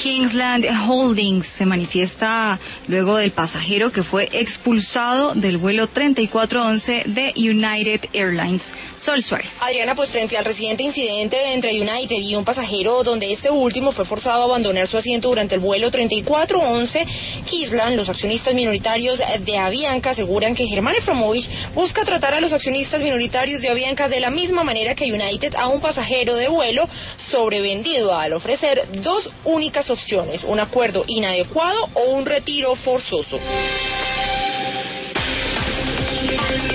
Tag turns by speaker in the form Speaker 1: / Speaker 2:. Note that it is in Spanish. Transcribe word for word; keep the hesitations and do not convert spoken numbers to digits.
Speaker 1: Kingsland Holdings se manifiesta luego del pasajero que fue expulsado del vuelo treinta y cuatro once de United Airlines. Sol Suárez.
Speaker 2: Adriana, pues frente al reciente incidente entre United y un pasajero donde este último fue forzado a abandonar su asiento durante el vuelo treinta y cuatro once, Kingsland, los accionistas minoritarios de Avianca aseguran que Germán Efromovich busca tratar a los accionistas minoritarios de Avianca de la misma manera que United a un pasajero de vuelo sobrevendido, al ofrecer dos únicas opciones: un acuerdo inadecuado o un retiro forzoso.